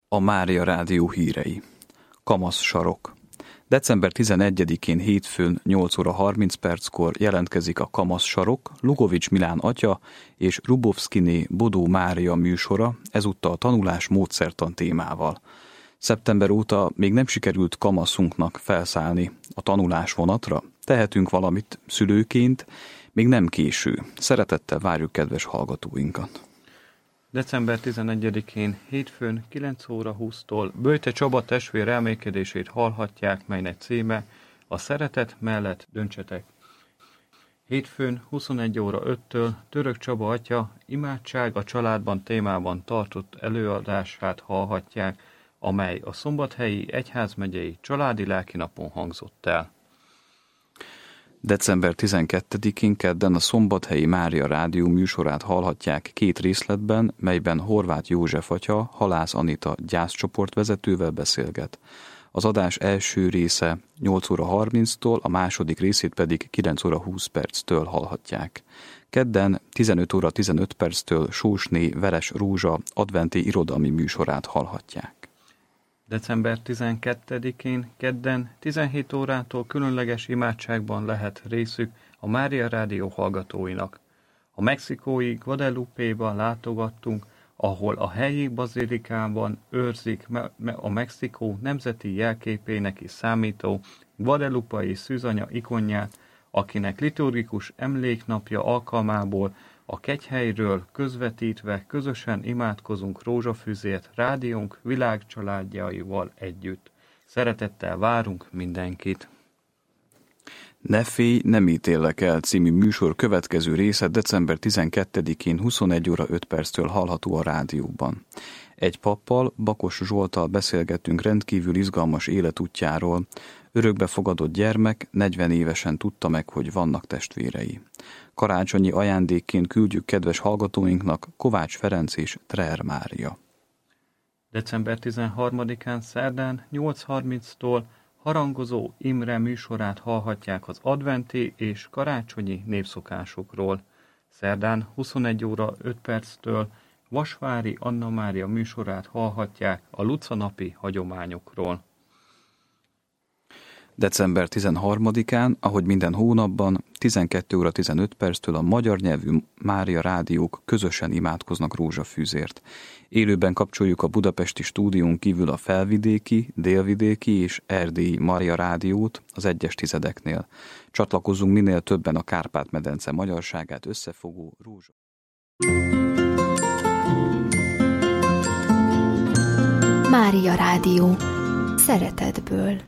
A Mária Rádió hírei. Kamasz sarok. December 11-én hétfőn 8 óra 30 perckor jelentkezik a Kamasz sarok, Lugovics Milán atya és Rubovszkiné Bodó Mária műsora, ezúttal a tanulás módszertan témával. Szeptember óta még nem sikerült kamaszunknak felszállni a tanulás vonatra. Tehetünk valamit szülőként, még nem késő. Szeretettel várjuk kedves hallgatóinkat. December 11-én hétfőn 9 óra 20-tól Böjte Csaba testvér elmékedését hallhatják, melynek címe A szeretet mellett döntsetek. Hétfőn 21 óra 5-től Török Csaba atya imádság a családban témában tartott előadását hallhatják, amely a Szombathelyi Egyházmegyei Családi Lelkinapon hangzott el. December 12-én kedden a Szombathelyi Mária Rádió műsorát hallhatják 2 részletben, melyben Horváth József atya, Halász Anita gyászcsoport vezetővel beszélget. Az adás első része 8 óra 30-tól, a második részét pedig 9 óra 20 perctől hallhatják. Kedden 15 óra 15 perctől Sósné Veres Rózsa adventi irodalmi műsorát hallhatják. December 12-én kedden 17 órától különleges imádságban lehet részük a Mária Rádió hallgatóinak. A mexikói Guadalupe-ban látogattunk, ahol a helyi bazilikában őrzik a Mexikó nemzeti jelképének is számító guadalupai szűzanya ikonját, akinek liturgikus emléknapja alkalmából a kegyhelyről közvetítve közösen imádkozunk rózsafűzért rádiónk világcsaládjaival együtt. Szeretettel várunk mindenkit! Ne félj, nem ítélek el című műsor következő része december 12-én 21 óra 5 perctől hallható a rádióban. Egy pappal, Bakos Zsolttal beszélgettünk rendkívül izgalmas életútjáról. Örökbefogadott gyermek 40 évesen tudta meg, hogy vannak testvérei. Karácsonyi ajándékként küldjük kedves hallgatóinknak Kovács Ferenc és Treher Mária. December 13-án szerdán 8:30-tól Harangozó Imre műsorát hallhatják az adventi és karácsonyi népszokásokról. Szerdán 21 óra 5 perctől Vasvári Anna Mária műsorát hallhatják a lucanapi hagyományokról. December 13-án, ahogy minden hónapban, 12 óra 15 perctől a magyar nyelvű Mária rádiók közösen imádkoznak rózsafűzért. Élőben kapcsoljuk a budapesti stúdión kívül a felvidéki, délvidéki és erdélyi Mária rádiót az 1-es tizedeknél. Csatlakozzunk minél többen a Kárpát-medence magyarságát összefogó rózsa. Mária Rádió. Szeretetből.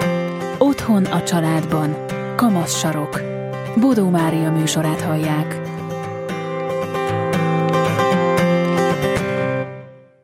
Otthon a családban. Kamasz sarok. Bodó Mária műsorát hallják.